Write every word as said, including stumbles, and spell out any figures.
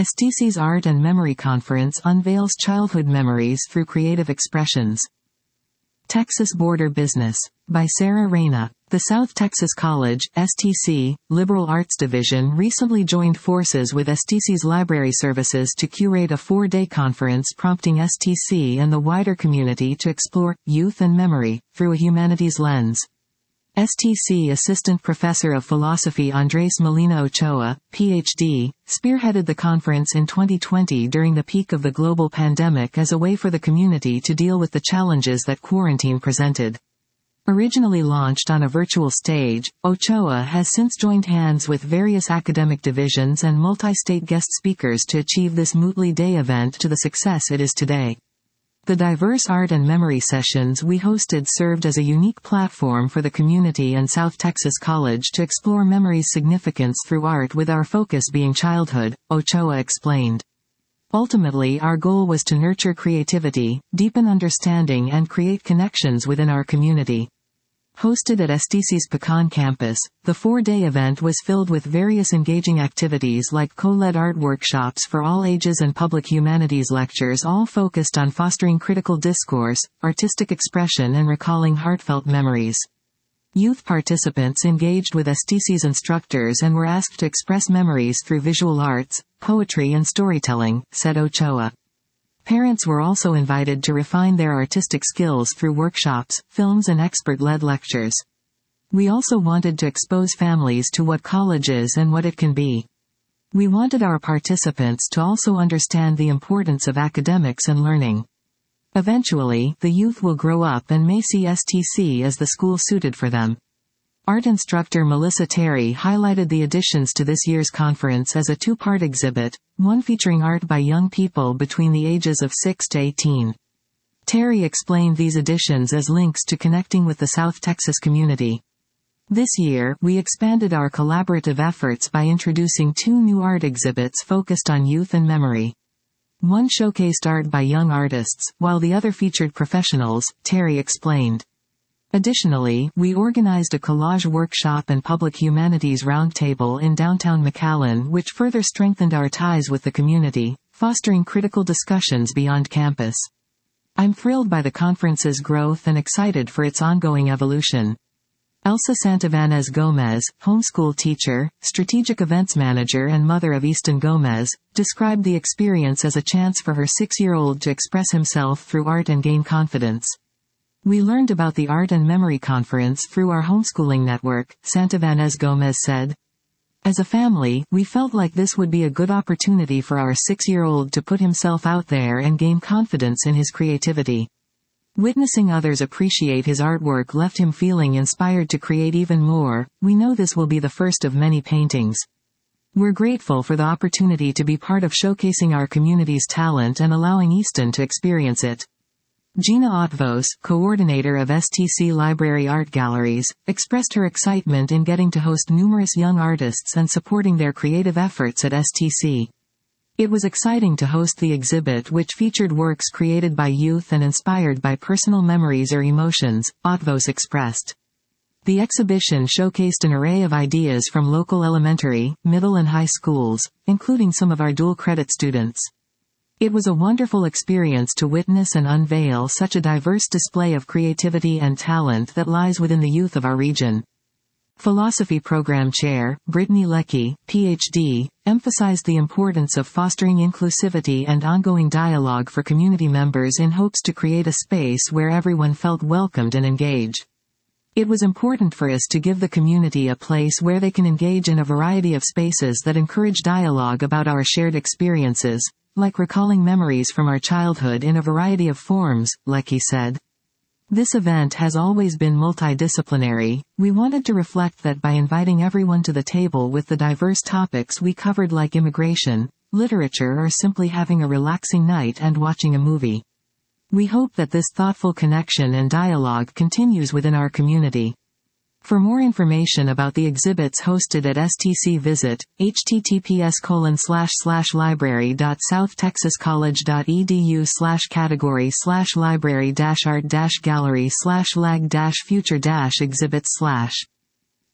S T C's Art and Memory Conference unveils childhood memories through creative expressions. Texas Border Business. By Sarah Reyna. The South Texas College, S T C, Liberal Arts Division recently joined forces with S T C's Library Services to curate a four-day conference prompting S T C and the wider community to explore youth and memory through a humanities lens. S T C Assistant Professor of Philosophy Andres Molina Ochoa, P H D, spearheaded the conference in twenty twenty during the peak of the global pandemic as a way for the community to deal with the challenges that quarantine presented. Originally launched on a virtual stage, Ochoa has since joined hands with various academic divisions and multi-state guest speakers to achieve this Mootly Day event to the success it is today. The diverse art and memory sessions we hosted served as a unique platform for the community and South Texas College to explore memory's significance through art, with our focus being childhood, Ochoa explained. Ultimately, our goal was to nurture creativity, deepen understanding and create connections within our community. Hosted at S T C's Pecan campus, the four-day event was filled with various engaging activities like co-led art workshops for all ages and public humanities lectures, all focused on fostering critical discourse, artistic expression and recalling heartfelt memories. Youth participants engaged with S T C's instructors and were asked to express memories through visual arts, poetry and storytelling, said Ochoa. Parents were also invited to refine their artistic skills through workshops, films and expert-led lectures. We also wanted to expose families to what college is and what it can be. We wanted our participants to also understand the importance of academics and learning. Eventually, the youth will grow up and may see S T C as the school suited for them. Art instructor Melissa Terry highlighted the additions to this year's conference as a two-part exhibit, one featuring art by young people between the ages of six to eighteen. Terry explained these additions as links to connecting with the South Texas community. This year, we expanded our collaborative efforts by introducing two new art exhibits focused on youth and memory. One showcased art by young artists, while the other featured professionals, Terry explained. Additionally, we organized a collage workshop and public humanities roundtable in downtown McAllen, which further strengthened our ties with the community, fostering critical discussions beyond campus. I'm thrilled by the conference's growth and excited for its ongoing evolution. Elsa Santivanez Gomez, homeschool teacher, strategic events manager and mother of Easton Gomez, described the experience as a chance for her six-year-old to express himself through art and gain confidence. We learned about the Art and Memory Conference through our homeschooling network, Santivanez Gomez said. As a family, we felt like this would be a good opportunity for our six-year-old to put himself out there and gain confidence in his creativity. Witnessing others appreciate his artwork left him feeling inspired to create even more. We know this will be the first of many paintings. We're grateful for the opportunity to be part of showcasing our community's talent and allowing Easton to experience it. Gina Otvos, coordinator of S T C Library Art Galleries, expressed her excitement in getting to host numerous young artists and supporting their creative efforts at S T C. It was exciting to host the exhibit, which featured works created by youth and inspired by personal memories or emotions, Otvos expressed. The exhibition showcased an array of ideas from local elementary, middle and high schools, including some of our dual-credit students. It was a wonderful experience to witness and unveil such a diverse display of creativity and talent that lies within the youth of our region. Philosophy Program Chair, Brittany Leckie, P H D, emphasized the importance of fostering inclusivity and ongoing dialogue for community members in hopes to create a space where everyone felt welcomed and engaged. It was important for us to give the community a place where they can engage in a variety of spaces that encourage dialogue about our shared experiences, like recalling memories from our childhood in a variety of forms, Leckie said. This event has always been multidisciplinary. We wanted to reflect that by inviting everyone to the table with the diverse topics we covered, like immigration, literature or simply having a relaxing night and watching a movie. We hope that this thoughtful connection and dialogue continues within our community. For more information about the exhibits hosted at S T C, visit https colon slash slash library dot southtexascollege.edu slash category slash library dash art dash gallery slash lag dash future dash exhibits slash